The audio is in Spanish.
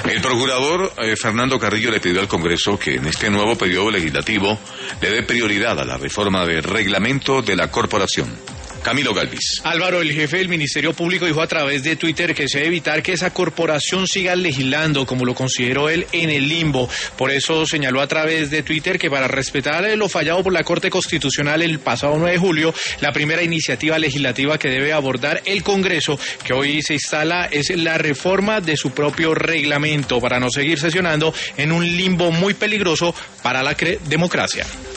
El procurador Fernando Carrillo le pidió al Congreso que en este nuevo periodo legislativo le dé prioridad a la reforma del reglamento de la corporación. Camilo Galvis. Álvaro, el jefe del Ministerio Público, dijo a través de Twitter que se debe evitar que esa corporación siga legislando, como lo consideró él, en el limbo. Por eso señaló a través de Twitter que para respetar lo fallado por la Corte Constitucional el pasado 9 de julio, la primera iniciativa legislativa que debe abordar el Congreso, que hoy se instala, es la reforma de su propio reglamento, para no seguir sesionando en un limbo muy peligroso para la democracia.